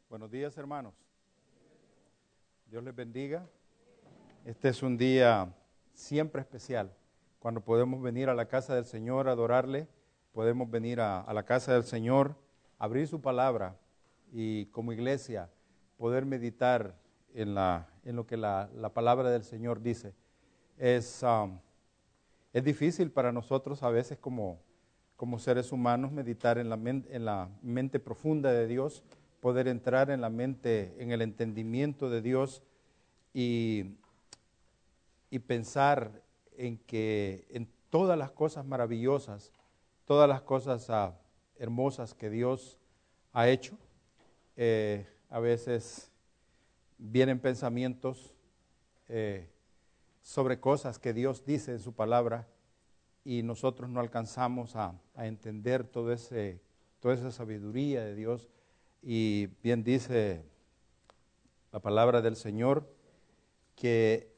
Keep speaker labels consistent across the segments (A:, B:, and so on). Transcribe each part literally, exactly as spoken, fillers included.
A: Buenos días, hermanos. Dios les bendiga. Este es un día siempre especial. Cuando podemos venir a la casa del Señor a adorarle, podemos venir a, a la casa del Señor, abrir su palabra y como iglesia poder meditar en, la, en lo que la, la palabra del Señor dice. Es, um, es difícil para nosotros a veces como, como seres humanos meditar en la, men, en la mente profunda de Dios, poder entrar en la mente, en el entendimiento de Dios y, y pensar en que en todas las cosas maravillosas, todas las cosas uh, hermosas que Dios ha hecho. Eh, a veces vienen pensamientos eh, sobre cosas que Dios dice en su palabra y nosotros no alcanzamos a, a entender todo ese, toda esa sabiduría de Dios. Y bien dice la palabra del Señor que,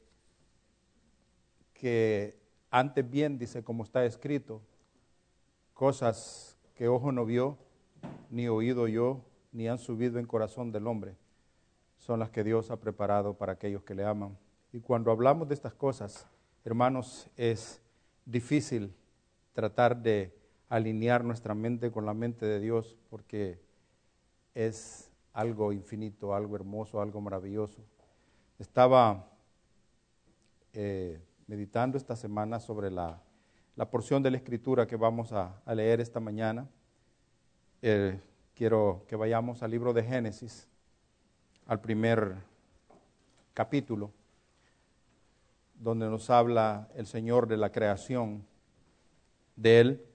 A: que antes bien, dice, como está escrito, cosas que ojo no vio, ni oído yo, ni han subido en corazón del hombre, son las que Dios ha preparado para aquellos que le aman. Y cuando hablamos de estas cosas, hermanos, es difícil tratar de alinear nuestra mente con la mente de Dios, porque es algo infinito, algo hermoso, algo maravilloso. Estaba eh, meditando esta semana sobre la, la porción de la Escritura que vamos a, a leer esta mañana. Eh, quiero que vayamos al libro de Génesis, al primer capítulo, donde nos habla el Señor de la creación de Él.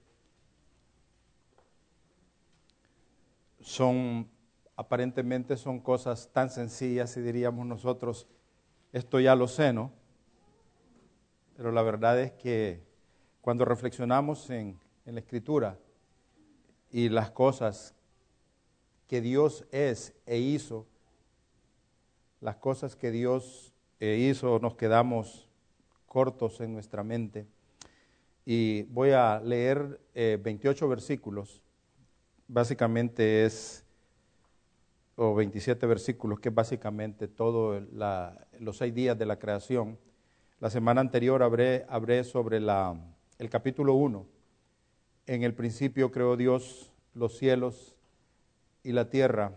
A: Son, aparentemente son cosas tan sencillas y diríamos nosotros, esto ya lo sé, ¿no? Pero la verdad es que cuando reflexionamos en, en la Escritura y las cosas que Dios es e hizo, las cosas que Dios hizo, nos quedamos cortos en nuestra mente. Y voy a leer eh, veintiocho versículos. Básicamente es, o veintisiete versículos, que es básicamente todos los seis días de la creación. La semana anterior hablé, hablé sobre la, el capítulo uno. En el principio creó Dios los cielos y la tierra.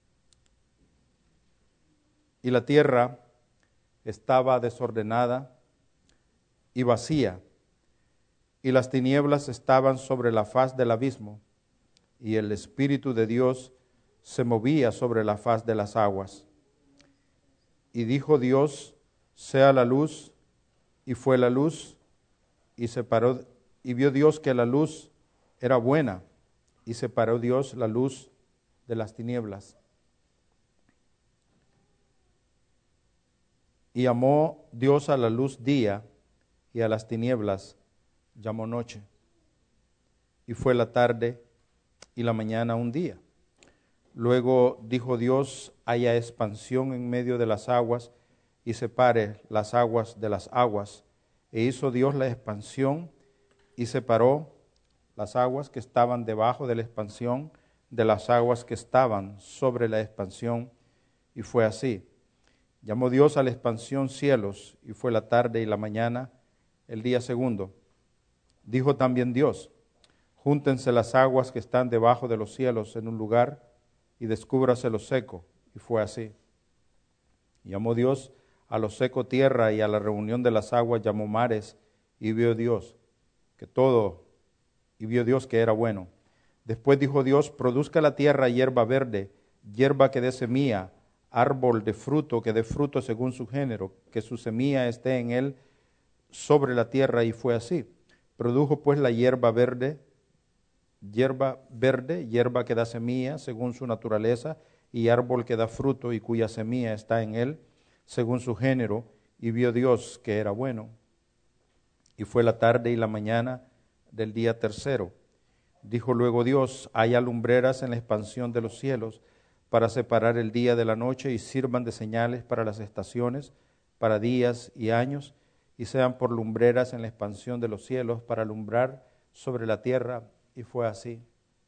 A: Y la tierra estaba desordenada y vacía, y las tinieblas estaban sobre la faz del abismo, y el Espíritu de Dios se movía sobre la faz de las aguas. Y dijo Dios, sea la luz, y fue la luz, y separó, y vio Dios que la luz era buena, y separó Dios la luz de las tinieblas. Y llamó Dios a la luz día, y a las tinieblas llamó noche. Y fue la tarde y la mañana un día. Luego dijo Dios, haya expansión en medio de las aguas, y separe las aguas de las aguas. E hizo Dios la expansión, y separó las aguas que estaban debajo de la expansión de las aguas que estaban sobre la expansión, y fue así. Llamó Dios a la expansión cielos, y fue la tarde y la mañana, el día segundo. Dijo también Dios, júntense las aguas que están debajo de los cielos en un lugar, y descúbrase lo seco, y fue así. Llamó Dios a lo seco tierra, y a la reunión de las aguas llamó mares, y vio Dios que todo, y vio Dios que era bueno. Después dijo Dios, produzca la tierra hierba verde, hierba que dé semilla, árbol de fruto que dé fruto según su género, que su semilla esté en él sobre la tierra, y fue así. Produjo pues la hierba verde, hierba verde, hierba que da semilla según su naturaleza, y árbol que da fruto y cuya semilla está en él según su género, y vio Dios que era bueno. Y fue la tarde y la mañana del día tercero. Dijo luego Dios, haya lumbreras en la expansión de los cielos, para separar el día de la noche, y sirvan de señales para las estaciones, para días y años, y sean por lumbreras en la expansión de los cielos, para alumbrar sobre la tierra. Y fue así.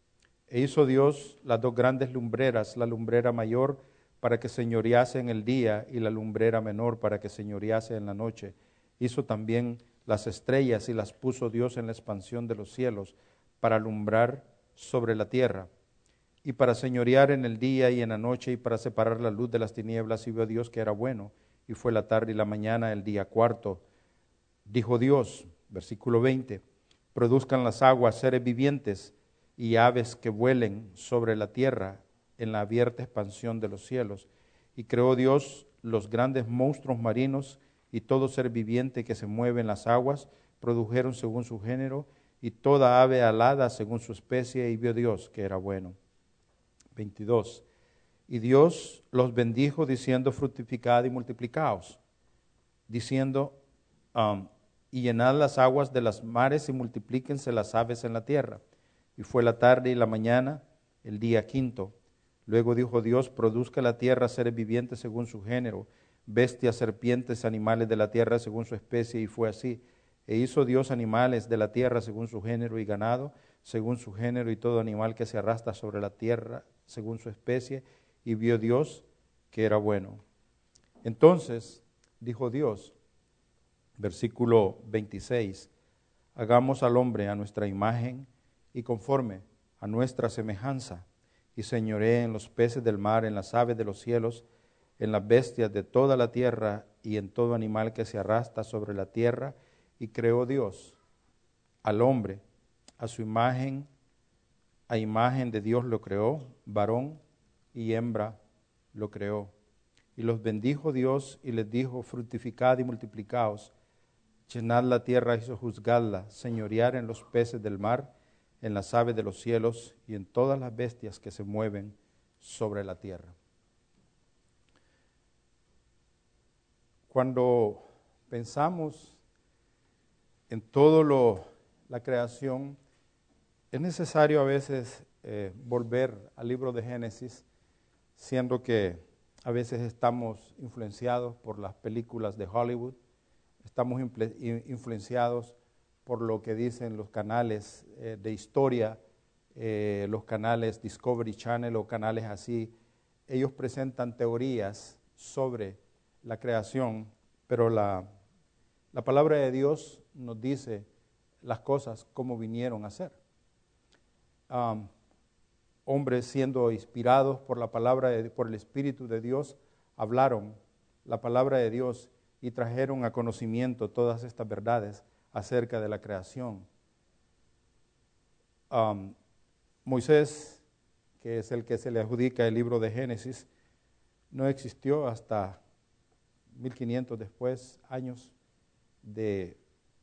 A: E hizo Dios las dos grandes lumbreras, la lumbrera mayor para que señorease en el día y la lumbrera menor para que señorease en la noche. Hizo también las estrellas y las puso Dios en la expansión de los cielos para alumbrar sobre la tierra y para señorear en el día y en la noche y para separar la luz de las tinieblas. Y vio Dios que era bueno, y fue la tarde y la mañana el día cuarto. Dijo Dios, versículo veinte, produzcan las aguas seres vivientes y aves que vuelen sobre la tierra en la abierta expansión de los cielos. Y creó Dios los grandes monstruos marinos y todo ser viviente que se mueve en las aguas, produjeron según su género, y toda ave alada según su especie, y vio Dios que era bueno. veintidós. Y Dios los bendijo diciendo, fructificad y multiplicaos, diciendo, um, y llenad las aguas de las mares y multiplíquense las aves en la tierra. Y fue la tarde y la mañana, el día quinto. Luego dijo Dios, produzca la tierra seres vivientes según su género, bestias, serpientes, animales de la tierra según su especie, y fue así. E hizo Dios animales de la tierra según su género, y ganado según su género, y todo animal que se arrastra sobre la tierra según su especie, y vio Dios que era bueno. Entonces dijo Dios, versículo veintiséis, hagamos al hombre a nuestra imagen y conforme a nuestra semejanza, y señoree en los peces del mar, en las aves de los cielos, en las bestias de toda la tierra y en todo animal que se arrastra sobre la tierra. Y creó Dios al hombre, a su imagen, a imagen de Dios lo creó, varón y hembra lo creó. Y los bendijo Dios y les dijo, fructificad y multiplicaos, llenad la tierra y sojuzgadla, señorear en los peces del mar, en las aves de los cielos y en todas las bestias que se mueven sobre la tierra. Cuando pensamos en todo lo, la creación, es necesario a veces eh, volver al libro de Génesis, siendo que a veces estamos influenciados por las películas de Hollywood, estamos influenciados por lo que dicen los canales eh, de historia, eh, los canales Discovery Channel o canales así. Ellos presentan teorías sobre la creación, pero la, la palabra de Dios nos dice las cosas como vinieron a ser. Um, hombres siendo inspirados por la palabra, de, por el Espíritu de Dios, hablaron la palabra de Dios y trajeron a conocimiento todas estas verdades acerca de la creación. Um, Moisés, que es el que se le adjudica el libro de Génesis, no existió hasta mil quinientos después, años de,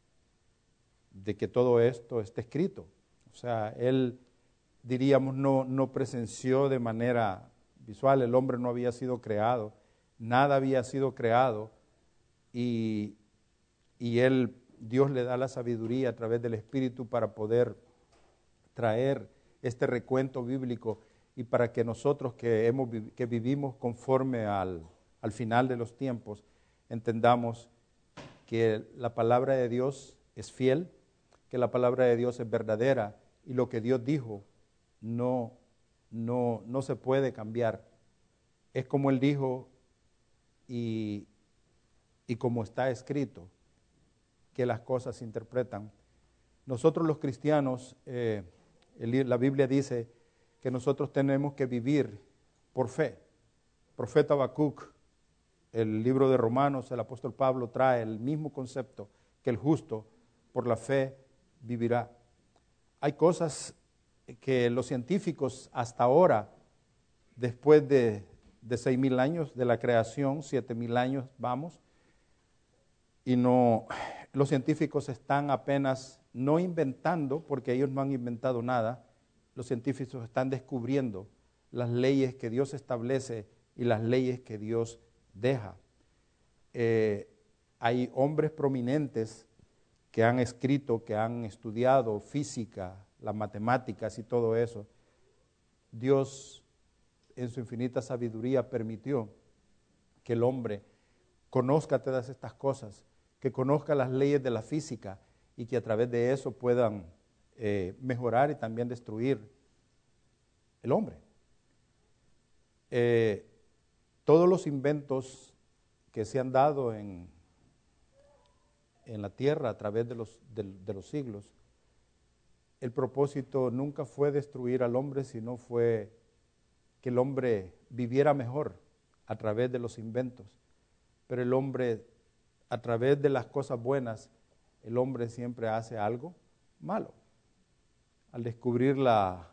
A: de que todo esto esté escrito. O sea, él, diríamos, no, no presenció de manera visual, el hombre no había sido creado, nada había sido creado, y, y él, Dios le da la sabiduría a través del Espíritu para poder traer este recuento bíblico y para que nosotros que, hemos, que vivimos conforme al, al final de los tiempos, entendamos que la palabra de Dios es fiel, que la palabra de Dios es verdadera y lo que Dios dijo no, no, no se puede cambiar. Es como Él dijo y, y como está escrito, que las cosas se interpretan. Nosotros los cristianos, eh, el, la Biblia dice que nosotros tenemos que vivir por fe. El profeta Habacuc, el libro de Romanos, el apóstol Pablo trae el mismo concepto, que el justo por la fe vivirá. Hay cosas que los científicos hasta ahora, después de, de seis mil años de la creación, siete mil años vamos, y no, los científicos están apenas no inventando, porque ellos no han inventado nada, los científicos están descubriendo las leyes que Dios establece y las leyes que Dios deja. Eh, hay hombres prominentes que han escrito, que han estudiado física, las matemáticas y todo eso. Dios, en su infinita sabiduría, permitió que el hombre conozca todas estas cosas, que conozca las leyes de la física y que a través de eso puedan eh, mejorar y también destruir el hombre. Eh, todos los inventos que se han dado en, en la tierra a través de los, de, de los siglos, el propósito nunca fue destruir al hombre, sino fue que el hombre viviera mejor a través de los inventos. Pero el hombre, a través de las cosas buenas, el hombre siempre hace algo malo. Al descubrir la,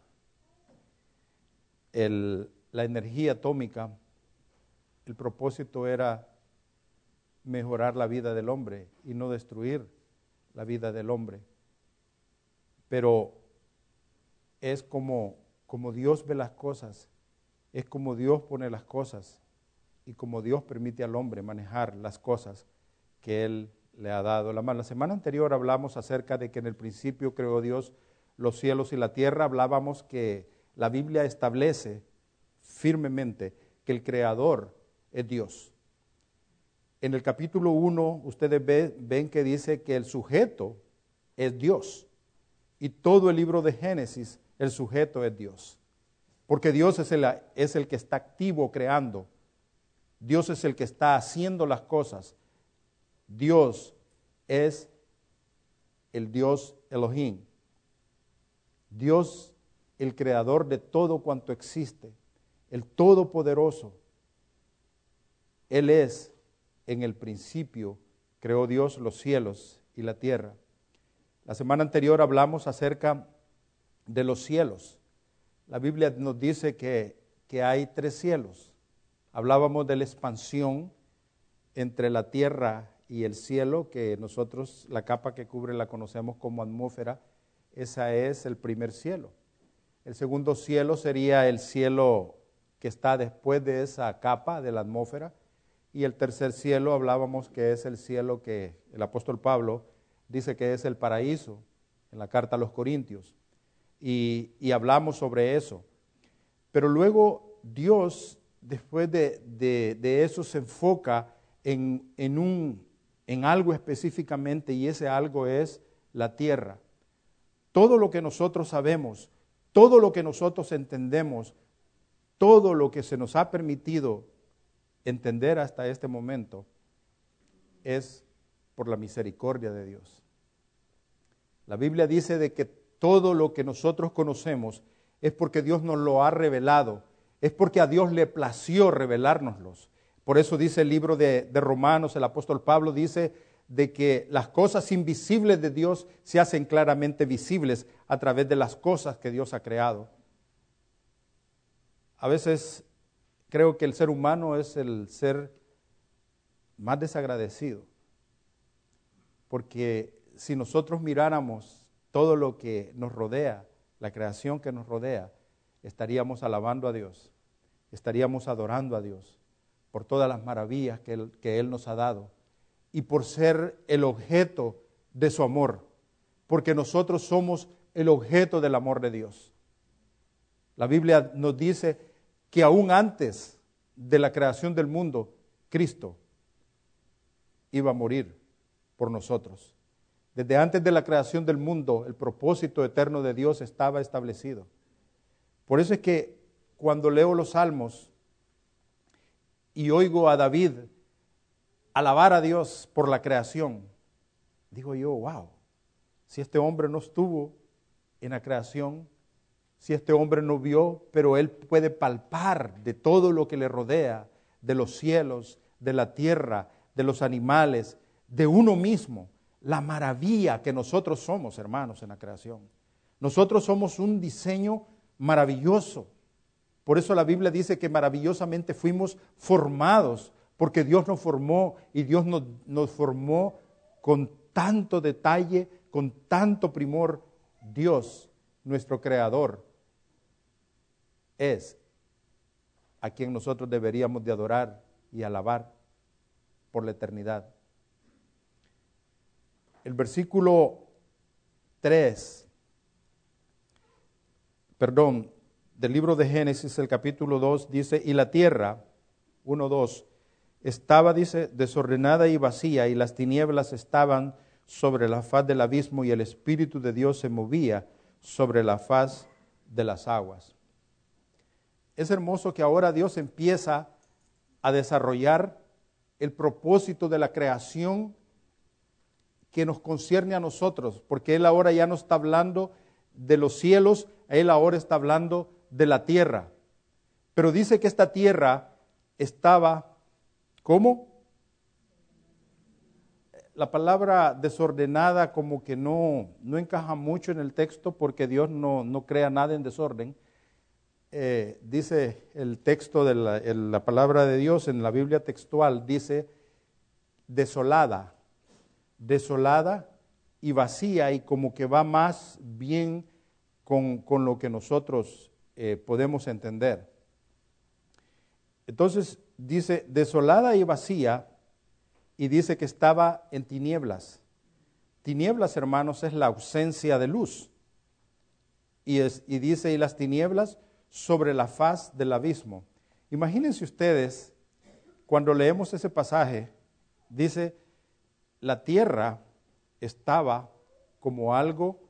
A: el, la energía atómica, el propósito era mejorar la vida del hombre y no destruir la vida del hombre. Pero es como, como Dios ve las cosas, es como Dios pone las cosas y como Dios permite al hombre manejar las cosas que Él le ha dado. La, la semana anterior hablamos acerca de que en el principio creó Dios los cielos y la tierra. Hablábamos que la Biblia establece firmemente que el Creador es Dios. En el capítulo uno ustedes ve, ven que dice que el sujeto es Dios. Y todo el libro de Génesis, el sujeto es Dios. Porque Dios es el, es el que está activo creando. Dios es el que está haciendo las cosas. Dios es el Dios Elohim. Dios, el creador de todo cuanto existe, el todopoderoso. Él es, en el principio, creó Dios los cielos y la tierra. La semana anterior hablamos acerca de los cielos. La Biblia nos dice que, que hay tres cielos. Hablábamos de la expansión entre la tierra y el cielo, que nosotros, la capa que cubre la conocemos como atmósfera. Esa es el primer cielo. El segundo cielo sería el cielo que está después de esa capa de la atmósfera. Y el tercer cielo hablábamos que es el cielo que el apóstol Pablo dice que es el paraíso, en la carta a los Corintios, y, y hablamos sobre eso. Pero luego Dios, después de, de, de eso, se enfoca en, en, un, en algo específicamente, y ese algo es la tierra. Todo lo que nosotros sabemos, todo lo que nosotros entendemos, todo lo que se nos ha permitido entender hasta este momento, es por la misericordia de Dios. La Biblia dice de que todo lo que nosotros conocemos es porque Dios nos lo ha revelado, es porque a Dios le plació revelárnoslos. Por eso dice el libro de, de Romanos, el apóstol Pablo dice de que las cosas invisibles de Dios se hacen claramente visibles a través de las cosas que Dios ha creado. A veces creo que el ser humano es el ser más desagradecido, porque si nosotros miráramos todo lo que nos rodea, la creación que nos rodea, estaríamos alabando a Dios, estaríamos adorando a Dios por todas las maravillas que Él, que Él nos ha dado y por ser el objeto de su amor, porque nosotros somos el objeto del amor de Dios. La Biblia nos dice que aún antes de la creación del mundo, Cristo iba a morir por nosotros. Desde antes de la creación del mundo, el propósito eterno de Dios estaba establecido. Por eso es que cuando leo los Salmos y oigo a David alabar a Dios por la creación, digo yo, wow, si este hombre no estuvo en la creación, si este hombre no vio, pero él puede palpar de todo lo que le rodea, de los cielos, de la tierra, de los animales, de uno mismo, la maravilla que nosotros somos, hermanos, en la creación. Nosotros somos un diseño maravilloso. Por eso la Biblia dice que maravillosamente fuimos formados, porque Dios nos formó y Dios nos, nos formó con tanto detalle, con tanto primor. Dios, nuestro Creador, es a quien nosotros deberíamos de adorar y alabar por la eternidad. El versículo tres, perdón, del libro de Génesis, el capítulo dos, dice, y la tierra, uno, dos, estaba, dice, desordenada y vacía, y las tinieblas estaban sobre la faz del abismo, y el Espíritu de Dios se movía sobre la faz de las aguas. es hermoso que ahora Dios empieza a desarrollar el propósito de la creación que nos concierne a nosotros, porque Él ahora ya no está hablando de los cielos, Él ahora está hablando de la tierra. Pero dice que esta tierra estaba, ¿cómo? La palabra desordenada como que no, no encaja mucho en el texto porque Dios no, no crea nada en desorden. Eh, dice el texto de la, el, la palabra de Dios en la Biblia textual, dice desolada, desolada y vacía, y como que va más bien con, con lo que nosotros eh, podemos entender. Entonces dice desolada y vacía, y dice que estaba en tinieblas. Tinieblas, hermanos, es la ausencia de luz. Y, es, y dice, y las tinieblas sobre la faz del abismo. Imagínense ustedes, cuando leemos ese pasaje, dice, la tierra estaba como algo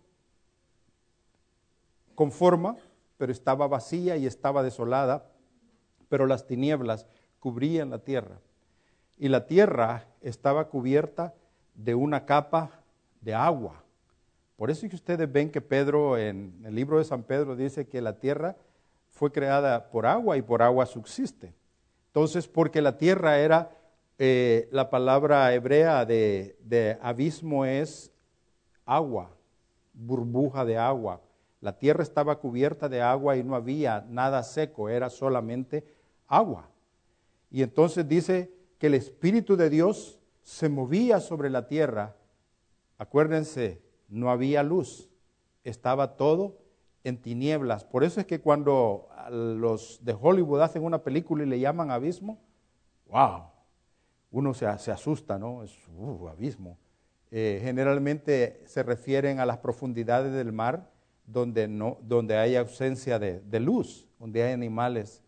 A: con forma, pero estaba vacía y estaba desolada, pero las tinieblas cubrían la tierra. Y la tierra estaba cubierta de una capa de agua. Por eso es que ustedes ven que Pedro, en el libro de San Pedro, dice que la tierra fue creada por agua y por agua subsiste. Entonces, porque la tierra era, eh, la palabra hebrea de, de abismo es agua, burbuja de agua. La tierra estaba cubierta de agua y no había nada seco, era solamente agua. Y entonces dice que el Espíritu de Dios se movía sobre la tierra. Acuérdense, no había luz, estaba todo en tinieblas. Por eso es que cuando los de Hollywood hacen una película y le llaman abismo, wow, uno se, se asusta, ¿no? Es uh, abismo. Eh, generalmente se refieren a las profundidades del mar donde, no, donde hay ausencia de, de luz, donde hay animales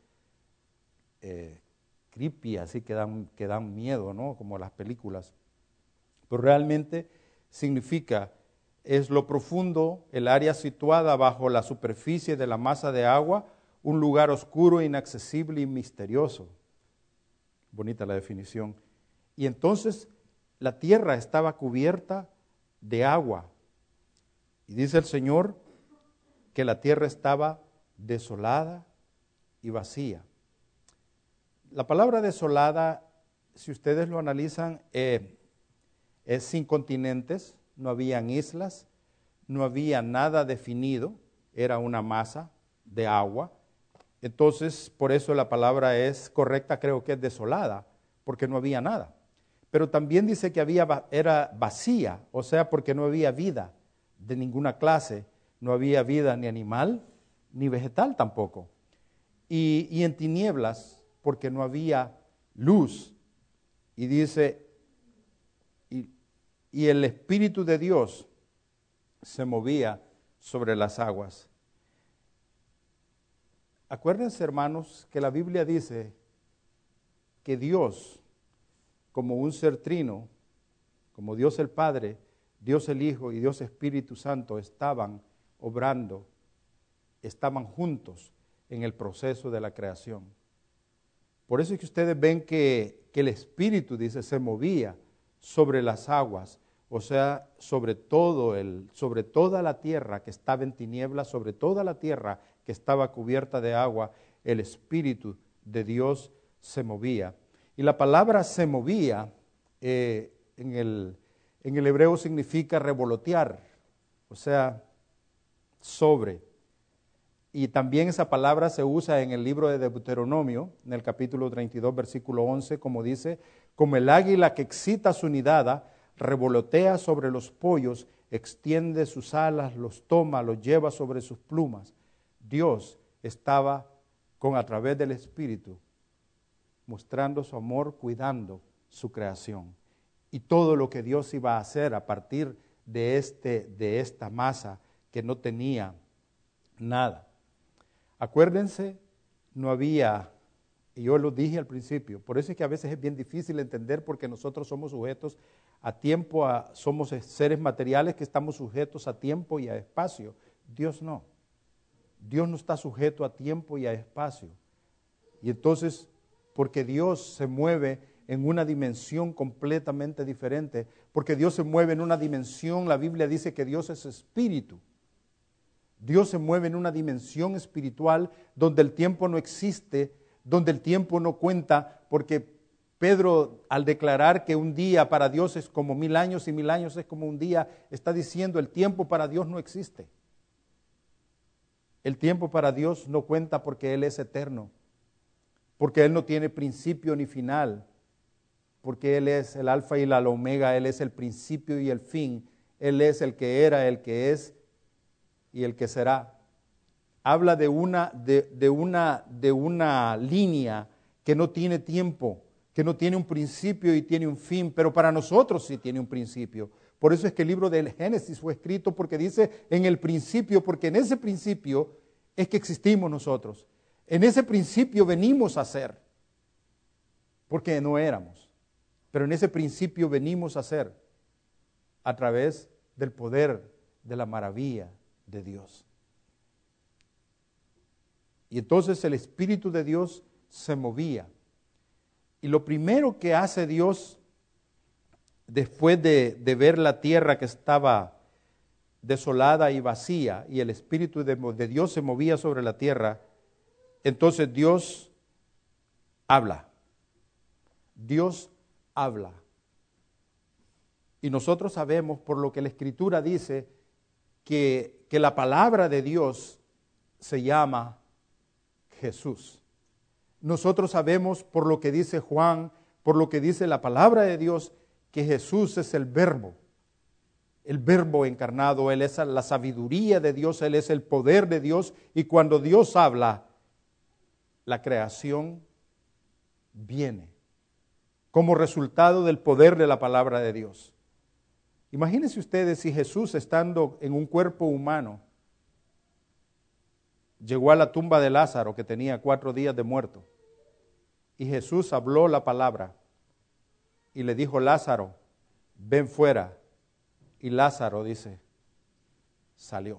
A: eh, creepy, así que dan, que dan miedo, ¿no? Como las películas. Pero realmente significa, es lo profundo, el área situada bajo la superficie de la masa de agua, un lugar oscuro, inaccesible y misterioso. Bonita la definición. Y entonces la tierra estaba cubierta de agua. Y dice el Señor que la tierra estaba desolada y vacía. La palabra desolada, si ustedes lo analizan, eh, es sin continentes, no habían islas, no había nada definido, era una masa de agua. Entonces, por eso la palabra es correcta, creo que es desolada, porque no había nada. Pero también dice que había, era vacía, o sea, porque no había vida de ninguna clase, no había vida ni animal, ni vegetal tampoco. Y, y en tinieblas, porque no había luz. Y dice, y, y el Espíritu de Dios se movía sobre las aguas. Acuérdense, hermanos, que la Biblia dice que Dios, como un ser trino, como Dios el Padre, Dios el Hijo y Dios Espíritu Santo estaban obrando, estaban juntos en el proceso de la creación. Por eso es que ustedes ven que, que el Espíritu, dice, se movía sobre las aguas, o sea, sobre todo el, sobre toda la tierra que estaba en tinieblas, sobre toda la tierra que estaba cubierta de agua, el Espíritu de Dios se movía. Y la palabra se movía eh, en, el, en el hebreo significa revolotear, o sea, sobre. Y también esa palabra se usa en el libro de Deuteronomio, en el capítulo treinta y dos, versículo once, como dice, como el águila que excita su nidada, revolotea sobre los pollos, extiende sus alas, los toma, los lleva sobre sus plumas. Dios estaba con a través del Espíritu mostrando su amor, cuidando su creación. Y todo lo que Dios iba a hacer a partir de, este, de esta masa que no tenía nada. Acuérdense, no había, y yo lo dije al principio, por eso es que a veces es bien difícil entender porque nosotros somos sujetos a tiempo, a, somos seres materiales que estamos sujetos a tiempo y a espacio. Dios no. Dios no está sujeto a tiempo y a espacio. Y entonces, porque Dios se mueve en una dimensión completamente diferente, porque Dios se mueve en una dimensión, la Biblia dice que Dios es espíritu. Dios se mueve en una dimensión espiritual donde el tiempo no existe, donde el tiempo no cuenta, porque Pedro, al declarar que un día para Dios es como mil años y mil años es como un día, está diciendo el tiempo para Dios no existe. El tiempo para Dios no cuenta porque Él es eterno, porque Él no tiene principio ni final, porque Él es el alfa y la omega, Él es el principio y el fin, Él es el que era, el que es y el que será. Habla de una, de, de una, de una línea que no tiene tiempo, que no tiene un principio y tiene un fin, pero para nosotros sí tiene un principio. Por eso es que el libro del Génesis fue escrito, porque dice en el principio, porque en ese principio es que existimos nosotros. En ese principio venimos a ser, porque no éramos. Pero en ese principio venimos a ser a través del poder, de la maravilla de Dios. Y entonces el Espíritu de Dios se movía. Y lo primero que hace Dios, después de, de ver la tierra que estaba desolada y vacía, y el Espíritu de, de Dios se movía sobre la tierra, entonces Dios habla. Dios habla. Y nosotros sabemos, por lo que la Escritura dice, que, que la palabra de Dios se llama Jesús. Nosotros sabemos, por lo que dice Juan, por lo que dice la palabra de Dios, que Jesús es el Verbo, el Verbo encarnado. Él es la sabiduría de Dios, Él es el poder de Dios, y cuando Dios habla, la creación viene como resultado del poder de la palabra de Dios. Imagínense ustedes si Jesús, estando en un cuerpo humano, llegó a la tumba de Lázaro, que tenía cuatro días de muerto, y Jesús habló la palabra y le dijo: Lázaro, ven fuera. Y Lázaro, dice, salió.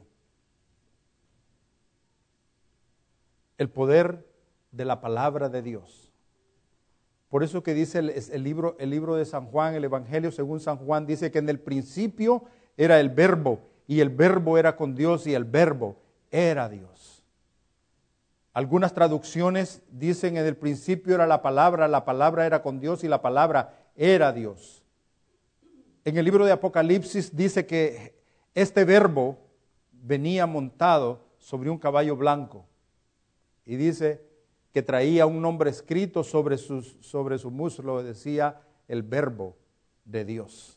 A: El poder de la palabra de Dios. Por eso que dice el, el, libro, el libro de San Juan, el Evangelio según San Juan, dice que en el principio era el Verbo, y el Verbo era con Dios, y el Verbo era Dios. Algunas traducciones dicen en el principio era la palabra, la palabra era con Dios y la palabra era Dios. En el libro de Apocalipsis dice que este Verbo venía montado sobre un caballo blanco, y dice que traía un nombre escrito sobre, sus, sobre su muslo, decía el Verbo de Dios.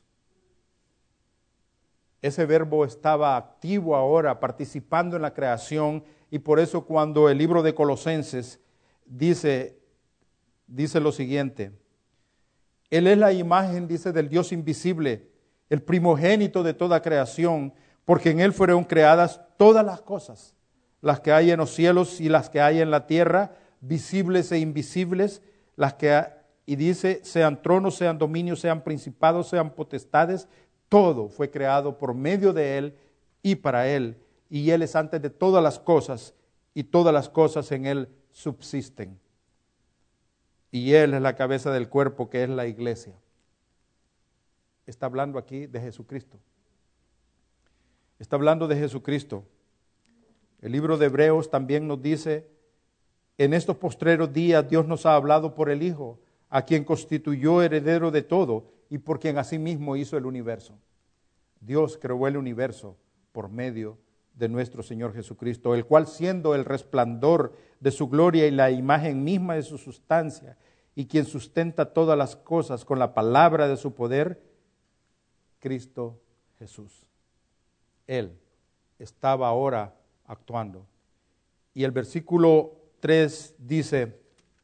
A: Ese Verbo estaba activo ahora, participando en la creación, y por eso cuando el libro de Colosenses dice, dice lo siguiente: Él es la imagen, dice, del Dios invisible, el primogénito de toda creación, porque en Él fueron creadas todas las cosas, las que hay en los cielos y las que hay en la tierra, visibles e invisibles, las que, y dice, sean tronos, sean dominios, sean principados, sean potestades, todo fue creado por medio de Él y para Él, y Él es antes de todas las cosas, y todas las cosas en Él subsisten. Y Él es la cabeza del cuerpo, que es la iglesia. Está hablando aquí de Jesucristo. Está hablando de Jesucristo. El libro de Hebreos también nos dice: en estos postreros días Dios nos ha hablado por el Hijo, a quien constituyó heredero de todo y por quien asimismo hizo el universo. Dios creó el universo por medio de nuestro Señor Jesucristo, el cual, siendo el resplandor de su gloria y la imagen misma de su sustancia, y quien sustenta todas las cosas con la palabra de su poder, Cristo Jesús. Él estaba ahora actuando. Y el versículo tres dice: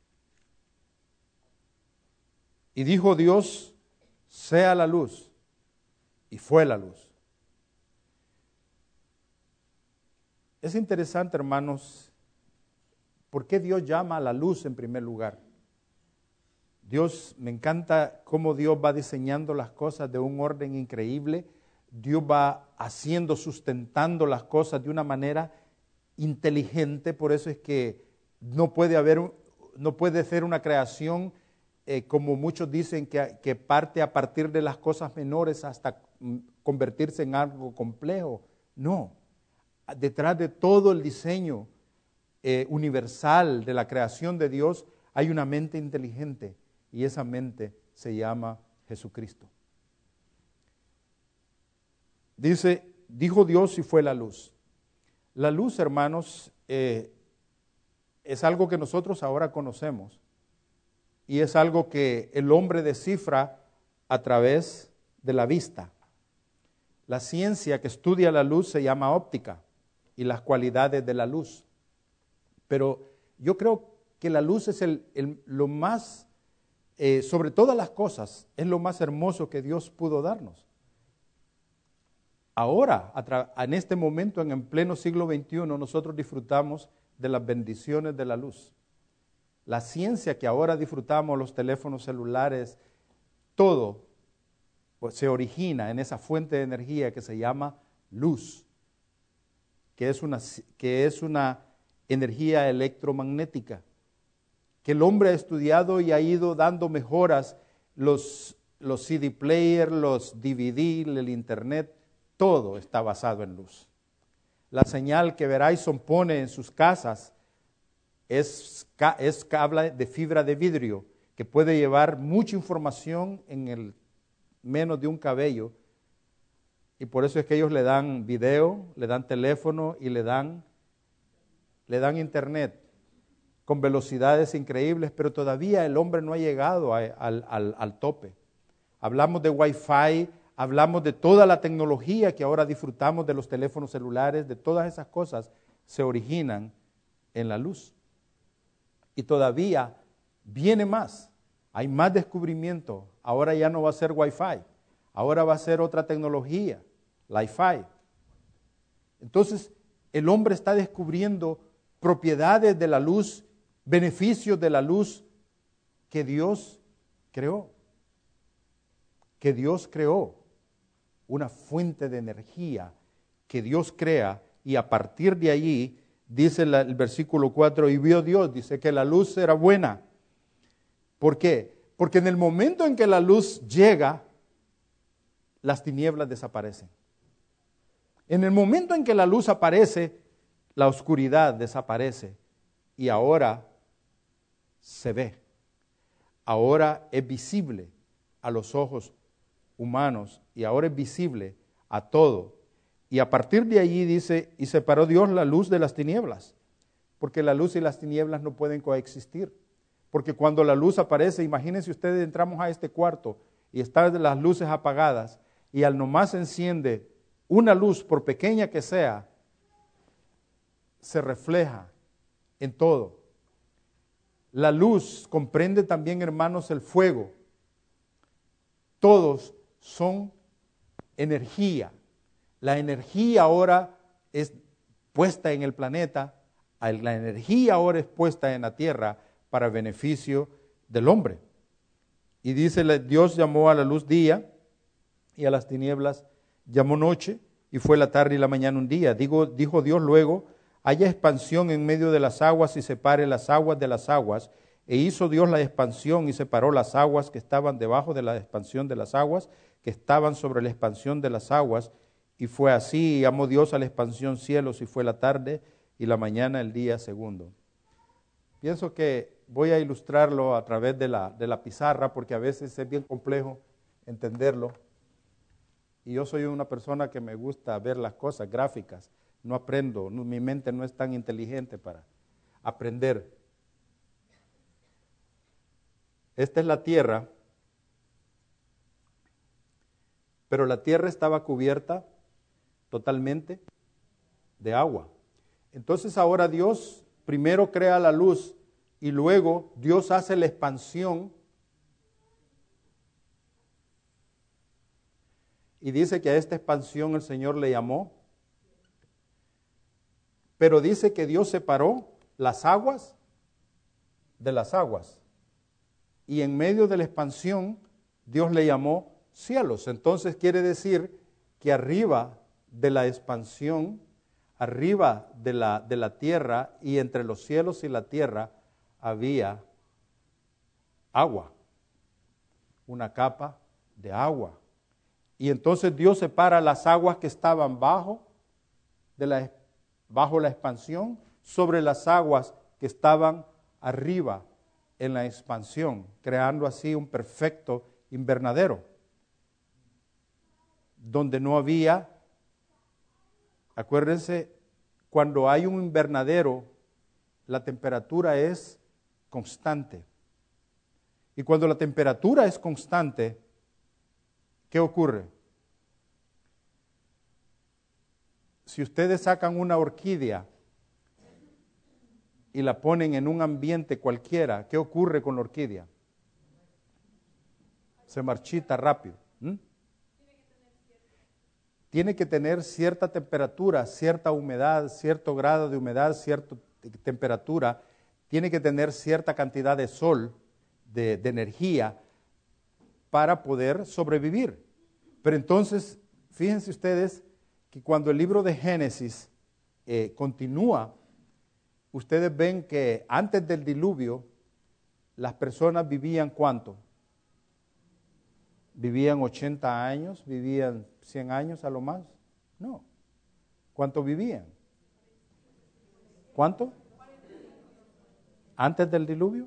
A: y dijo Dios, sea la luz, y fue la luz. Es interesante, hermanos, ¿por qué Dios llama a la luz en primer lugar? Dios, me encanta cómo Dios va diseñando las cosas de un orden increíble. Dios va haciendo, sustentando las cosas de una manera inteligente. Por eso es que no puede haber no puede ser una creación eh, como muchos dicen que, que parte a partir de las cosas menores hasta mm, convertirse en algo complejo. No, detrás de todo el diseño eh, universal de la creación de Dios hay una mente inteligente y esa mente se llama Jesucristo. Dice, dijo Dios y fue la luz. La luz, hermanos, eh, es algo que nosotros ahora conocemos y es algo que el hombre descifra a través de la vista. La ciencia que estudia la luz se llama óptica y las cualidades de la luz. Pero yo creo que la luz es el, el, lo más, eh, sobre todas las cosas, es lo más hermoso que Dios pudo darnos. Ahora, en este momento, en el pleno siglo veintiuno, nosotros disfrutamos de las bendiciones de la luz. La ciencia que ahora disfrutamos, los teléfonos celulares, todo pues, se origina en esa fuente de energía que se llama luz, que es una, que es una energía electromagnética, que el hombre ha estudiado y ha ido dando mejoras, los, los C D player, los D V D, el internet, todo está basado en luz. La señal que Verizon pone en sus casas es, es cable de fibra de vidrio que puede llevar mucha información en el menos de un cabello. Y por eso es que ellos le dan video, le dan teléfono y le dan, le dan internet con velocidades increíbles, pero todavía el hombre no ha llegado a, al, al, al tope. Hablamos de Wi-Fi, hablamos de toda la tecnología que ahora disfrutamos de los teléfonos celulares, de todas esas cosas se originan en la luz. Y todavía viene más, hay más descubrimiento. Ahora ya no va a ser Wi-Fi, ahora va a ser otra tecnología, Li-Fi. Entonces, el hombre está descubriendo propiedades de la luz, beneficios de la luz que Dios creó. Que Dios creó. Una fuente de energía que Dios crea y a partir de allí, dice la, el versículo cuatro, y vio Dios, dice que la luz era buena. ¿Por qué? Porque en el momento en que la luz llega, las tinieblas desaparecen. En el momento en que la luz aparece, la oscuridad desaparece y ahora se ve. Ahora es visible a los ojos humanos y ahora es visible a todo. Y a partir de allí dice, y separó Dios la luz de las tinieblas, porque la luz y las tinieblas no pueden coexistir. Porque cuando la luz aparece, imagínense ustedes, entramos a este cuarto y están las luces apagadas y al nomás se enciende una luz, por pequeña que sea, se refleja en todo. La luz comprende también, hermanos, el fuego. Todos son energía. La energía ahora es puesta en el planeta, la energía ahora es puesta en la tierra para beneficio del hombre. Y dice, Dios llamó a la luz día y a las tinieblas llamó noche, y fue la tarde y la mañana un día. Digo, dijo Dios luego, haya expansión en medio de las aguas y separe las aguas de las aguas. E hizo Dios la expansión y separó las aguas que estaban debajo de la expansión de las aguas, que estaban sobre la expansión de las aguas. Y fue así, y llamó Dios a la expansión cielos, y fue la tarde y la mañana el día segundo. Pienso que voy a ilustrarlo a través de la, de la pizarra, porque a veces es bien complejo entenderlo. Y yo soy una persona que me gusta ver las cosas gráficas. No aprendo, no, mi mente no es tan inteligente para aprender. Esta es la tierra, pero la tierra estaba cubierta totalmente de agua. Entonces ahora Dios primero crea la luz y luego Dios hace la expansión. Y dice que a esta expansión el Señor le llamó. Pero dice que Dios separó las aguas de las aguas. Y en medio de la expansión, Dios le llamó cielos. Entonces quiere decir que arriba de la expansión, arriba de la, de la tierra y entre los cielos y la tierra, había agua, una capa de agua. Y entonces Dios separa las aguas que estaban bajo, de la, bajo la expansión sobre las aguas que estaban arriba en la expansión, creando así un perfecto invernadero, donde no había, acuérdense, cuando hay un invernadero, la temperatura es constante. Y cuando la temperatura es constante, ¿qué ocurre? Si ustedes sacan una orquídea y la ponen en un ambiente cualquiera, ¿qué ocurre con la orquídea? Se marchita rápido. ¿Mm? Tiene que tener cierta temperatura, cierta humedad, cierto grado de humedad, cierta temperatura. Tiene que tener cierta cantidad de sol, de, de energía, para poder sobrevivir. Pero entonces, fíjense ustedes que cuando el libro de Génesis eh, continúa, ustedes ven que antes del diluvio, las personas vivían ¿cuánto? ¿Vivían ochenta años? ¿Vivían cien años a lo más? No. ¿Cuánto vivían? ¿Cuánto? ¿Antes del diluvio?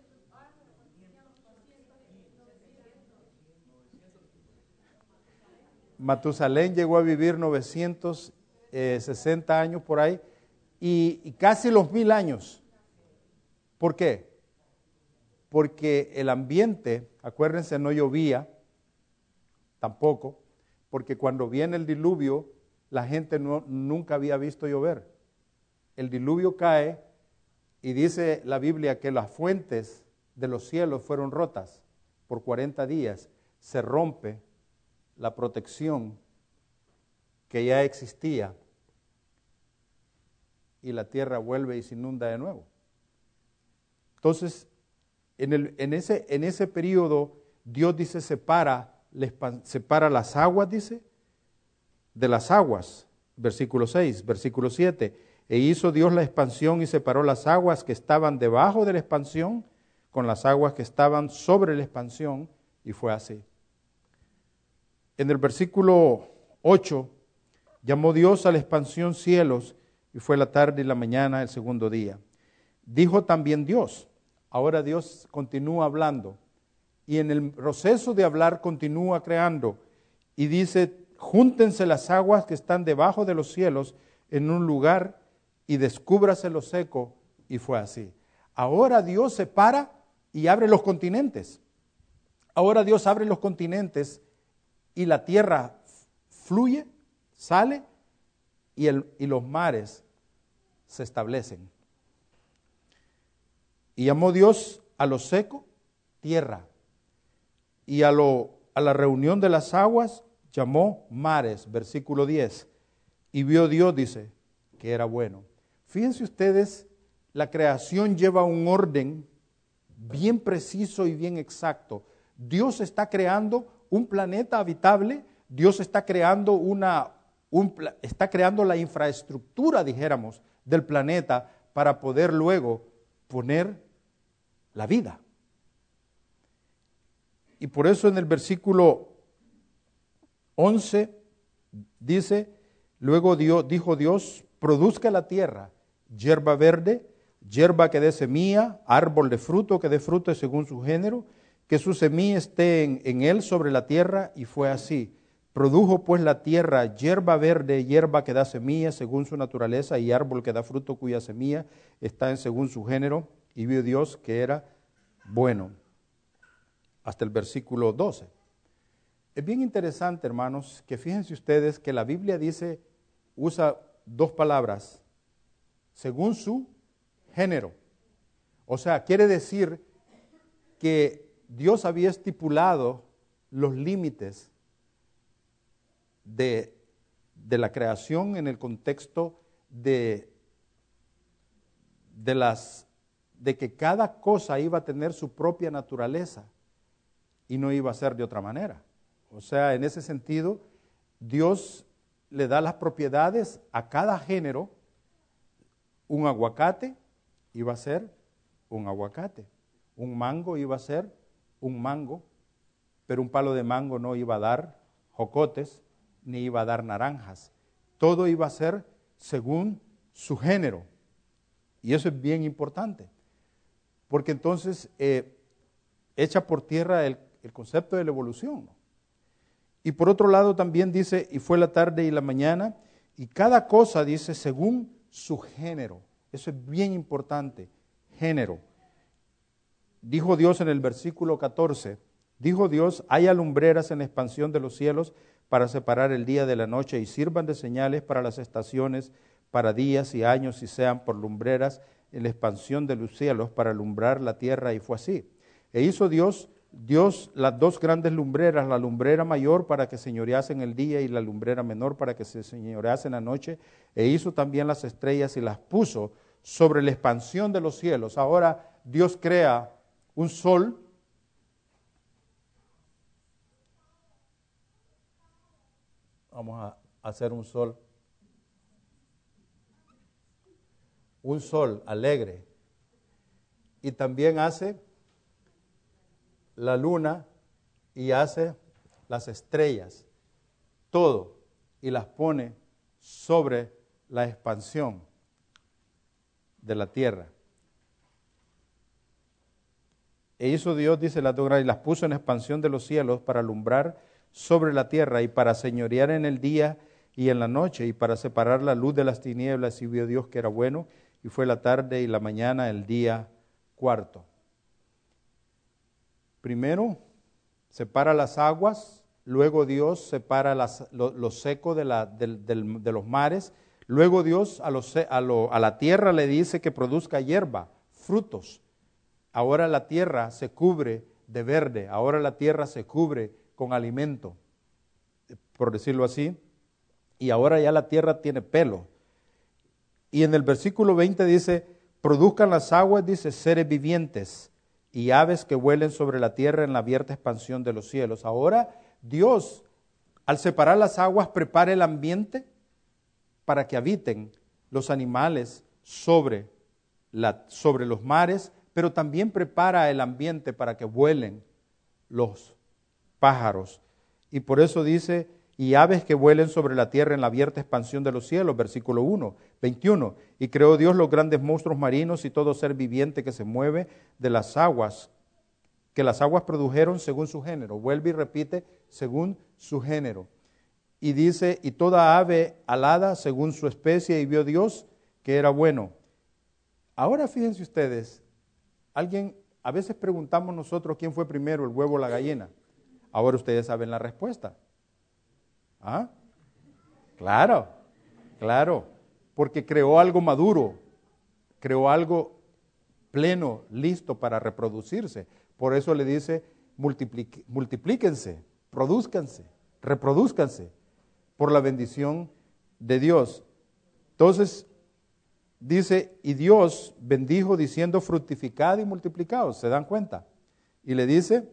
A: Matusalén llegó a vivir novecientos sesenta años por ahí y, y casi los mil años. ¿Por qué? Porque el ambiente, acuérdense, no llovía tampoco, porque cuando viene el diluvio, la gente no, nunca había visto llover. El diluvio cae y dice la Biblia que las fuentes de los cielos fueron rotas por cuarenta días. Se rompe la protección que ya existía y la tierra vuelve y se inunda de nuevo. Entonces, en, el, en, ese, en ese periodo, Dios dice, separa, les, separa las aguas, dice, de las aguas. Versículo seis, versículo siete. E hizo Dios la expansión y separó las aguas que estaban debajo de la expansión con las aguas que estaban sobre la expansión, y fue así. En el versículo ocho, llamó Dios a la expansión cielos, y fue la tarde y la mañana el segundo día. Dijo también Dios, ahora Dios continúa hablando, y en el proceso de hablar continúa creando, y dice, júntense las aguas que están debajo de los cielos en un lugar, y descúbrase lo seco, y fue así. Ahora Dios separa y abre los continentes. Ahora Dios abre los continentes, y la tierra fluye, sale, y, el, y los mares se establecen. Y llamó Dios a lo seco, tierra, y a, lo, a la reunión de las aguas llamó mares, versículo diez. Y vio Dios, dice, que era bueno. Fíjense ustedes, la creación lleva un orden bien preciso y bien exacto. Dios está creando un planeta habitable, Dios está creando una, un, está creando la infraestructura, dijéramos, del planeta para poder luego poner la vida. Y por eso en el versículo once dice, luego Dios, dijo Dios, produzca la tierra hierba verde, hierba que dé semilla, árbol de fruto que dé fruto según su género, que su semilla esté en, en él sobre la tierra, y fue así. Produjo pues la tierra hierba verde, hierba que da semilla según su naturaleza, y árbol que da fruto cuya semilla está en según su género, y vio Dios que era bueno. Hasta el versículo doce. Es bien interesante, hermanos, que fíjense ustedes que la Biblia dice, usa dos palabras, según su género. O sea, quiere decir que Dios había estipulado los límites de, de la creación en el contexto de, de, las, de que cada cosa iba a tener su propia naturaleza y no iba a ser de otra manera. O sea, en ese sentido, Dios le da las propiedades a cada género. Un aguacate iba a ser un aguacate. Un mango iba a ser un mango, pero un palo de mango no iba a dar jocotes, ni iba a dar naranjas. Todo iba a ser según su género. Y eso es bien importante, porque entonces eh, echa por tierra el, el concepto de la evolución, ¿no? Y por otro lado también dice, y fue la tarde y la mañana, y cada cosa dice según su género. Eso es bien importante, género. Dijo Dios en el versículo catorce, dijo Dios, haya lumbreras en la expansión de los cielos para separar el día de la noche y sirvan de señales para las estaciones, para días y años y sean por lumbreras en la expansión de los cielos para alumbrar la tierra, y fue así. E hizo Dios, Dios las dos grandes lumbreras, la lumbrera mayor para que señorease en el día y la lumbrera menor para que se señorease en la noche, e hizo también las estrellas y las puso sobre la expansión de los cielos. Ahora Dios crea un sol, vamos a hacer un sol, un sol alegre, y también hace la luna y hace las estrellas, todo, y las pone sobre la expansión de la tierra. E hizo Dios, dice la Torá, y las puso en expansión de los cielos para alumbrar sobre la tierra y para señorear en el día y en la noche y para separar la luz de las tinieblas, y vio Dios que era bueno, y fue la tarde y la mañana el día cuarto. Primero separa las aguas, luego Dios separa las, lo, lo seco de, la, de, de, de los mares, luego Dios a, los, a, lo, a la tierra le dice que produzca hierba, frutos. Ahora la tierra se cubre de verde, ahora la tierra se cubre con alimento, por decirlo así, y ahora ya la tierra tiene pelo. Y en el versículo veinte dice, produzcan las aguas, dice, seres vivientes y aves que vuelen sobre la tierra en la abierta expansión de los cielos. Ahora Dios, al separar las aguas, prepara el ambiente para que habiten los animales sobre, la, sobre los mares, pero también prepara el ambiente para que vuelen los pájaros. Y por eso dice, y aves que vuelen sobre la tierra en la abierta expansión de los cielos, versículo uno, veintiuno. Y creó Dios los grandes monstruos marinos y todo ser viviente que se mueve de las aguas, que las aguas produjeron según su género. Vuelve y repite, según su género. Y dice, y toda ave alada según su especie, y vio Dios que era bueno. Ahora fíjense ustedes, alguien, a veces preguntamos nosotros quién fue primero, el huevo o la gallina. Ahora ustedes saben la respuesta. ¿Ah? Claro, claro, porque creó algo maduro, creó algo pleno, listo para reproducirse. Por eso le dice, multiplique, multiplíquense, produzcanse, reproduzcanse, por la bendición de Dios. Entonces, dice, y Dios bendijo diciendo, fructificad y multiplicaos, ¿se dan cuenta? Y le dice,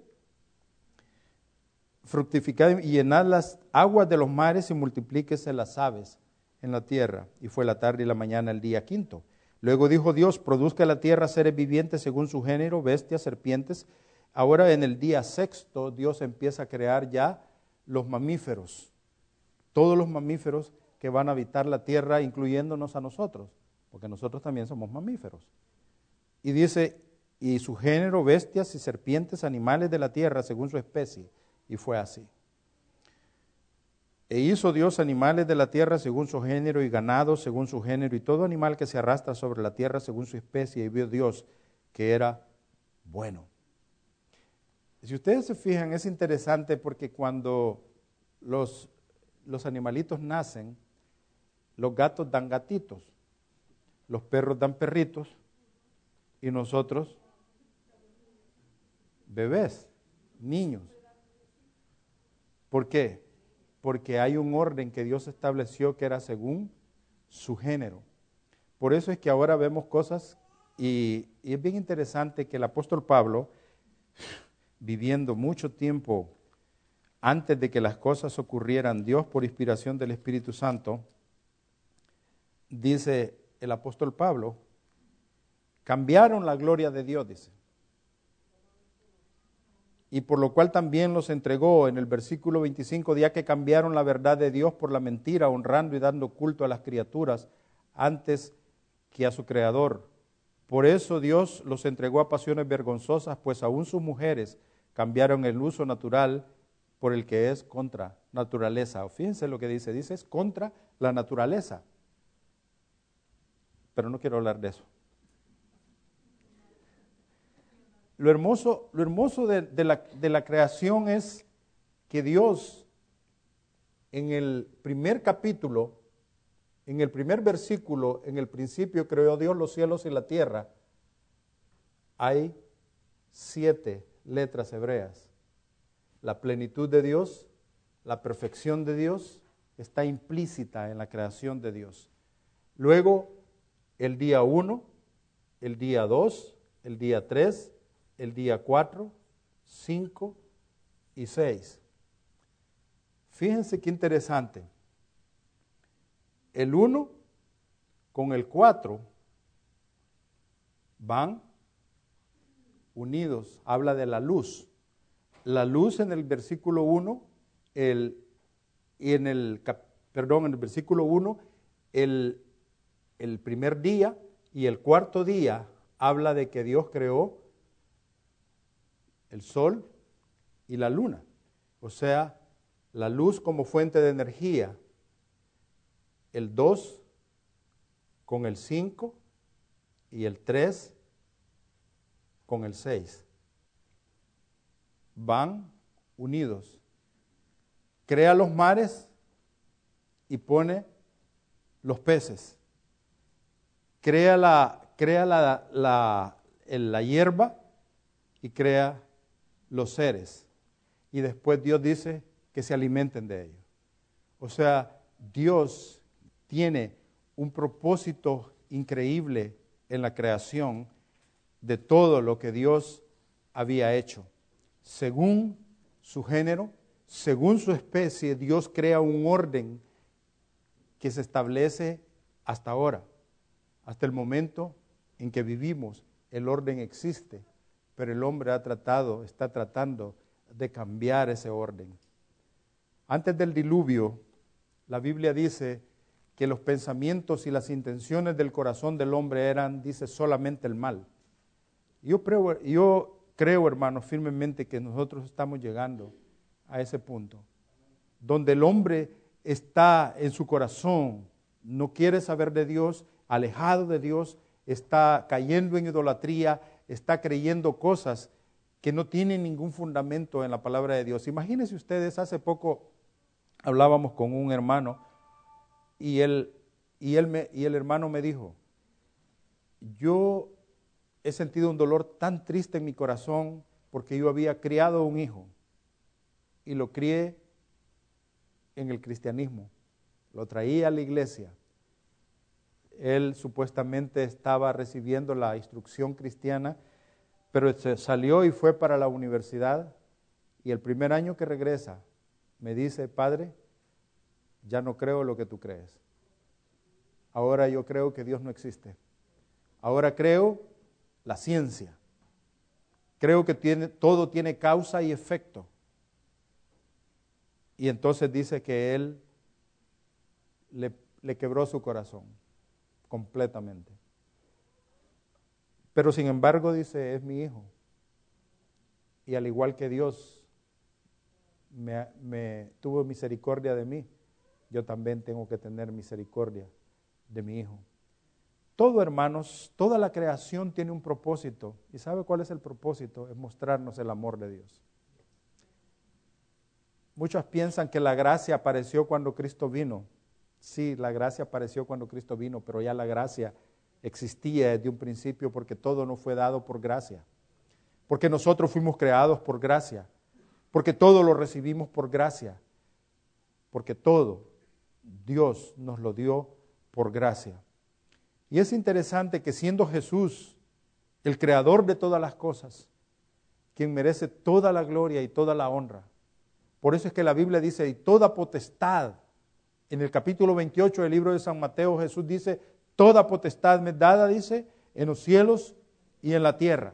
A: fructificad y llenad las aguas de los mares y multiplíquese las aves en la tierra. Y fue la tarde y la mañana el día quinto. Luego dijo Dios, produzca la tierra seres vivientes según su género, bestias, serpientes. Ahora en el día sexto Dios empieza a crear ya los mamíferos, todos los mamíferos que van a habitar la tierra, incluyéndonos a nosotros, porque nosotros también somos mamíferos. Y dice, y su género, bestias y serpientes, animales de la tierra según su especie. Y fue así. E hizo Dios animales de la tierra según su género y ganado según su género y todo animal que se arrastra sobre la tierra según su especie, y vio Dios que era bueno. Si ustedes se fijan, es interesante porque cuando los, los animalitos nacen, los gatos dan gatitos, los perros dan perritos y nosotros bebés, niños. ¿Por qué? Porque hay un orden que Dios estableció que era según su género. Por eso es que ahora vemos cosas, y, y es bien interesante que el apóstol Pablo, viviendo mucho tiempo antes de que las cosas ocurrieran, Dios por inspiración del Espíritu Santo, dice el apóstol Pablo, cambiaron la gloria de Dios, dice. Y por lo cual también los entregó en el versículo veinticinco, ya que cambiaron la verdad de Dios por la mentira, honrando y dando culto a las criaturas antes que a su Creador. Por eso Dios los entregó a pasiones vergonzosas, pues aún sus mujeres cambiaron el uso natural por el que es contra naturaleza. Fíjense lo que dice, dice es contra la naturaleza. Pero no quiero hablar de eso. Lo hermoso, lo hermoso de, de, la, de la creación es que Dios, en el primer capítulo, en el primer versículo, en el principio creó Dios los cielos y la tierra, hay siete letras hebreas. La plenitud de Dios, la perfección de Dios, está implícita en la creación de Dios. Luego, el día uno, el día dos, el día tres, el día cuatro, cinco y seis. Fíjense qué interesante. El uno con el cuatro van unidos. Habla de la luz. La luz en el versículo uno, el, y en el, perdón, en el versículo uno, el, el primer día y el cuarto día habla de que Dios creó el sol y la luna, o sea, la luz como fuente de energía, el dos con el cinco y el tres con el seis. Van unidos. Crea los mares y pone los peces. Crea la, crea la, la, la hierba y crea los seres. Y después Dios dice que se alimenten de ellos. O sea, Dios tiene un propósito increíble en la creación de todo lo que Dios había hecho. Según su género, según su especie, Dios crea un orden que se establece hasta ahora, hasta el momento en que vivimos. El orden existe, pero el hombre ha tratado, está tratando de cambiar ese orden. Antes del diluvio, la Biblia dice que los pensamientos y las intenciones del corazón del hombre eran, dice, solamente el mal. Yo creo, yo creo, hermanos, firmemente que nosotros estamos llegando a ese punto, donde el hombre está en su corazón, no quiere saber de Dios, alejado de Dios, está cayendo en idolatría, está creyendo cosas que no tienen ningún fundamento en la palabra de Dios. Imagínense ustedes, hace poco hablábamos con un hermano y él, y él me, y el hermano me dijo, yo he sentido un dolor tan triste en mi corazón porque yo había criado un hijo y lo crié en el cristianismo, lo traía a la iglesia. Él supuestamente estaba recibiendo la instrucción cristiana, pero se salió y fue para la universidad y el primer año que regresa me dice, padre, ya no creo lo que tú crees. Ahora yo creo que Dios no existe. Ahora creo la ciencia. Creo que tiene, todo tiene causa y efecto. Y entonces dice que él le, le quebró su corazón completamente. Pero sin embargo dice, es mi hijo. Y al igual que Dios me, me tuvo misericordia de mí, yo también tengo que tener misericordia de mi hijo. Todo, hermanos, toda la creación tiene un propósito. ¿Y sabe cuál es el propósito? Es mostrarnos el amor de Dios. Muchos piensan que la gracia apareció cuando Cristo vino. Sí, la gracia apareció cuando Cristo vino, pero ya la gracia existía desde un principio porque todo nos fue dado por gracia. Porque nosotros fuimos creados por gracia. Porque todo lo recibimos por gracia. Porque todo Dios nos lo dio por gracia. Y es interesante que siendo Jesús el creador de todas las cosas, quien merece toda la gloria y toda la honra, por eso es que la Biblia dice, y toda potestad, en el capítulo veintiocho del libro de San Mateo, Jesús dice, toda potestad me es dada, dice, en los cielos y en la tierra.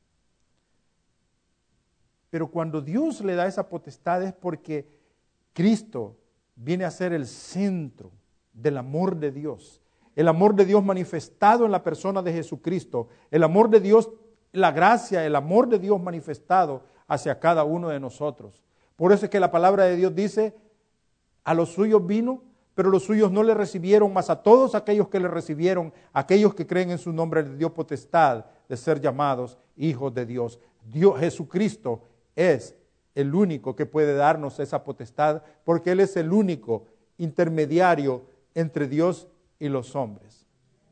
A: Pero cuando Dios le da esa potestad es porque Cristo viene a ser el centro del amor de Dios. El amor de Dios manifestado en la persona de Jesucristo. El amor de Dios, la gracia, el amor de Dios manifestado hacia cada uno de nosotros. Por eso es que la palabra de Dios dice, a los suyos vino, pero los suyos no le recibieron, mas a todos aquellos que le recibieron, aquellos que creen en su nombre, les dio potestad de ser llamados hijos de Dios. Dios, Jesucristo es el único que puede darnos esa potestad, porque Él es el único intermediario entre Dios y los hombres.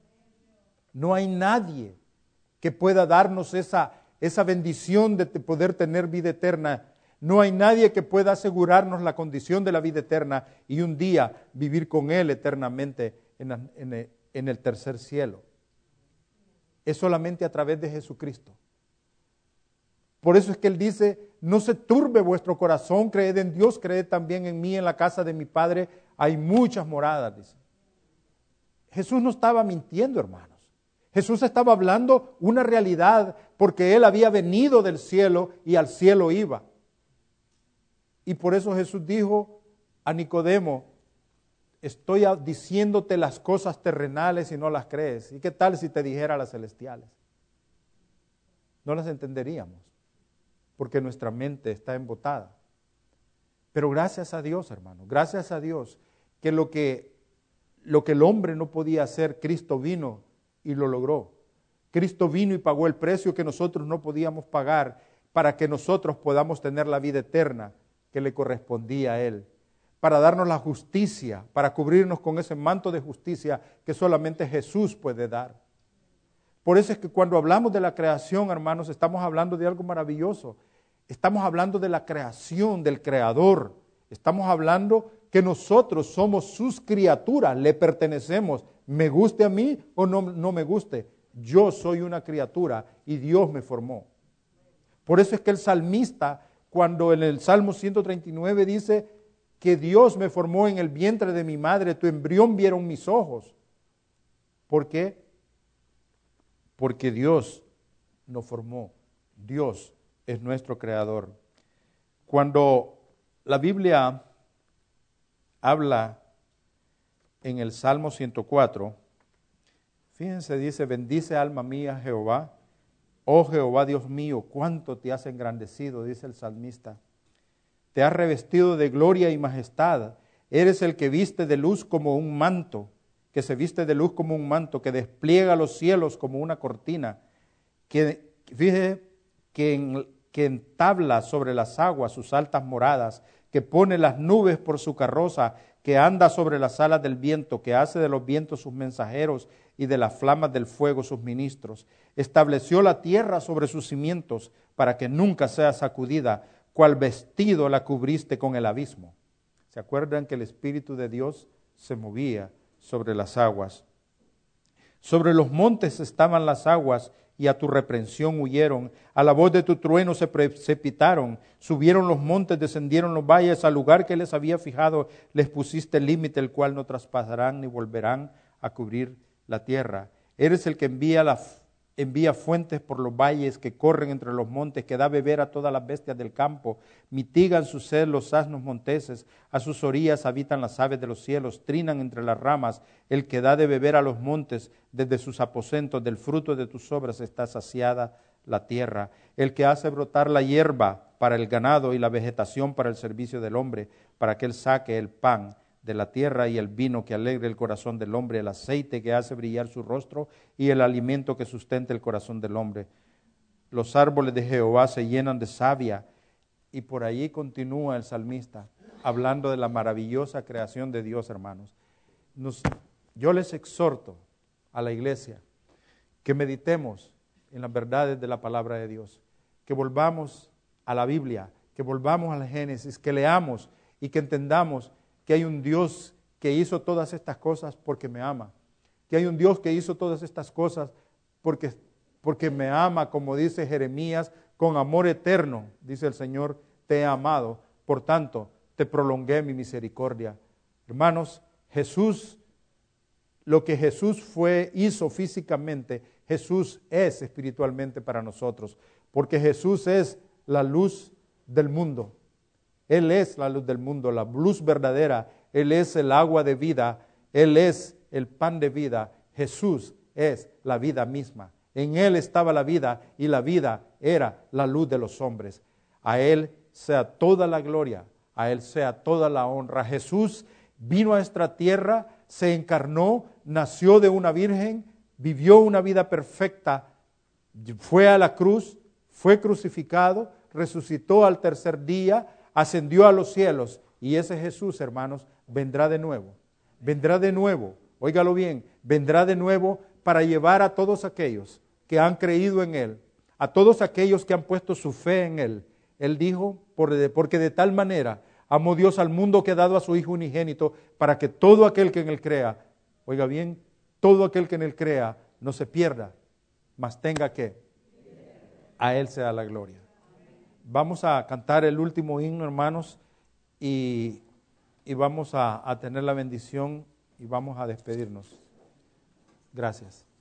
A: No hay nadie que pueda darnos esa, esa bendición de poder tener vida eterna. No hay nadie que pueda asegurarnos la condición de la vida eterna y un día vivir con Él eternamente en, en, en el tercer cielo. Es solamente a través de Jesucristo. Por eso es que Él dice, no se turbe vuestro corazón, creed en Dios, creed también en mí, en la casa de mi Padre hay muchas moradas, dice. Jesús no estaba mintiendo, hermanos. Jesús estaba hablando una realidad porque Él había venido del cielo y al cielo iba. Y por eso Jesús dijo a Nicodemo, estoy diciéndote las cosas terrenales y no las crees. ¿Y qué tal si te dijera las celestiales? No las entenderíamos, porque nuestra mente está embotada. Pero gracias a Dios, hermano, gracias a Dios, que lo que, lo que el hombre no podía hacer, Cristo vino y lo logró. Cristo vino y pagó el precio que nosotros no podíamos pagar para que nosotros podamos tener la vida eterna que le correspondía a Él, para darnos la justicia, para cubrirnos con ese manto de justicia que solamente Jesús puede dar. Por eso es que cuando hablamos de la creación, hermanos, estamos hablando de algo maravilloso. Estamos hablando de la creación, del Creador. Estamos hablando que nosotros somos sus criaturas, le pertenecemos. Me guste a mí o no, no me guste. Yo soy una criatura y Dios me formó. Por eso es que el salmista, cuando en el Salmo ciento treinta y nueve dice que Dios me formó en el vientre de mi madre, tu embrión vieron mis ojos. ¿Por qué? Porque Dios nos formó. Dios es nuestro creador. Cuando la Biblia habla en el Salmo ciento cuatro, fíjense, dice, bendice alma mía Jehová. Oh Jehová Dios mío, cuánto te has engrandecido, dice el salmista. Te has revestido de gloria y majestad. Eres el que viste de luz como un manto, que se viste de luz como un manto, que despliega los cielos como una cortina, que fíjese que, en, que entabla sobre las aguas sus altas moradas, que pone las nubes por su carroza, que anda sobre las alas del viento, que hace de los vientos sus mensajeros y de las flamas del fuego sus ministros. Estableció la tierra sobre sus cimientos para que nunca sea sacudida, cual vestido la cubriste con el abismo. ¿Se acuerdan que el Espíritu de Dios se movía sobre las aguas? Sobre los montes estaban las aguas y a tu reprensión huyeron. A la voz de tu trueno se precipitaron. Subieron los montes, descendieron los valles. Al lugar que les había fijado les pusiste el límite, el cual no traspasarán ni volverán a cubrir la tierra. Eres el que envía, la, envía fuentes por los valles, que corren entre los montes, que da beber a todas las bestias del campo. Mitigan su sed los asnos monteses, a sus orillas habitan las aves de los cielos, trinan entre las ramas. El que da de beber a los montes, desde sus aposentos, del fruto de tus obras está saciada la tierra. El que hace brotar la hierba para el ganado y la vegetación para el servicio del hombre, para que él saque el pan de la tierra y el vino que alegre el corazón del hombre, el aceite que hace brillar su rostro y el alimento que sustenta el corazón del hombre. Los árboles de Jehová se llenan de savia. Y por ahí continúa el salmista hablando de la maravillosa creación de Dios, hermanos. Nos, yo les exhorto a la iglesia que meditemos en las verdades de la palabra de Dios, que volvamos a la Biblia, que volvamos al Génesis, que leamos y que entendamos que hay un Dios que hizo todas estas cosas porque me ama, que hay un Dios que hizo todas estas cosas porque, porque me ama, como dice Jeremías, con amor eterno, dice el Señor, te he amado, por tanto, te prolongué mi misericordia. Hermanos, Jesús, lo que Jesús fue, hizo físicamente, Jesús es espiritualmente para nosotros, porque Jesús es la luz del mundo. Él es la luz del mundo, la luz verdadera. Él es el agua de vida. Él es el pan de vida. Jesús es la vida misma. En Él estaba la vida y la vida era la luz de los hombres. A Él sea toda la gloria, a Él sea toda la honra. Jesús vino a esta tierra, se encarnó, nació de una virgen, vivió una vida perfecta, fue a la cruz, fue crucificado, resucitó al tercer día, ascendió a los cielos, y ese Jesús, hermanos, vendrá de nuevo. Vendrá de nuevo, óigalo bien, vendrá de nuevo para llevar a todos aquellos que han creído en Él, a todos aquellos que han puesto su fe en Él. Él dijo, porque de tal manera amó Dios al mundo que ha dado a su Hijo unigénito, para que todo aquel que en Él crea, oiga bien, todo aquel que en Él crea no se pierda, mas tenga que a Él sea la gloria. Vamos a cantar el último himno, hermanos, y, y vamos a, a tener la bendición y vamos a despedirnos. Gracias.